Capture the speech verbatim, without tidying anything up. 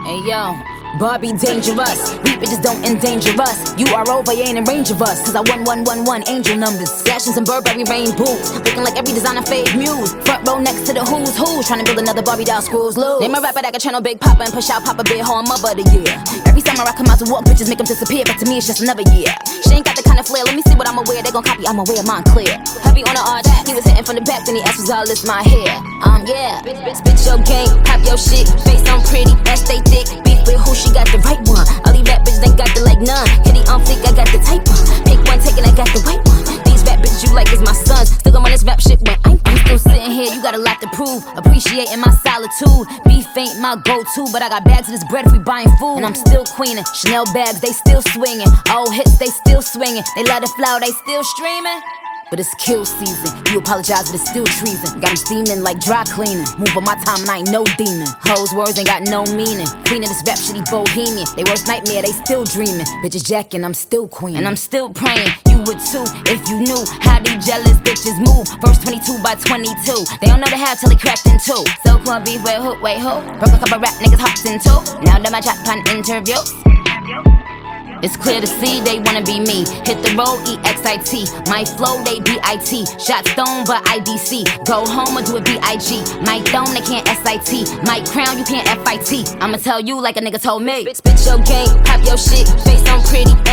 Hey yo, Barbie dangerous. We bitches don't endanger us. You are over, you ain't in range of us. Cause I won one one one angel numbers. Flashing some Burberry rain boots. Looking like every designer fave muse. Front row next to the who's who's. Trying to build another Barbie doll screws loose. Name a rapper that can channel Big Papa and push out Papa Big Horn Mother of the year. Every summer I come out to walk, bitches make them disappear. But to me it's just another year. She ain't got the kind of flair, let me see what I'ma wear. They gon' copy, I'ma wear mine clear. Heavy on the arch, he was hitting from the back. Then he asked was all this my hair. Um yeah, spit your game, pop your shit. Face on pretty, ass stay thick. Beef with who, she got the right one. All these rap bitches ain't got the like none. Kitty on fleek, I got the type one. Pick one, taking, I got the white one. These rap bitches you like is my sons. Still gon' run this rap shit when I'm, I'm still sitting here. You got a lot to prove. Appreciating my solitude. Beef ain't my go-to, but I got bags of this bread if we buying food. And I'm still queening. Chanel bags, they still swinging. Old hits, they still swinging. They let it flow, they still streaming. But it's kill season. You apologize, but it's still treason. Got them steaming like dry cleaning. Move on my time and I ain't no demon. Hoes words ain't got no meaning. Queen of this rap shitty bohemian. They worst nightmare, they still dreaming. Bitches jacking, I'm still queen. And I'm still praying, you would too. If you knew how these jealous bitches move. Verse twenty-two by twenty-two. They don't know the half till they cracked in two. So come beef, wait who, wait who. Broke a couple rap niggas hopped in two. Now that my chat pan interviews. It's clear to see they wanna be me. Hit the road, E X I T. My flow, they B I T. Shot stone, but I D C. Go home or do a B I G. My throne, they can't S I T. My crown, you can't F I T. I'ma tell you like a nigga told me. Spit your game, pop your shit. Face on pretty,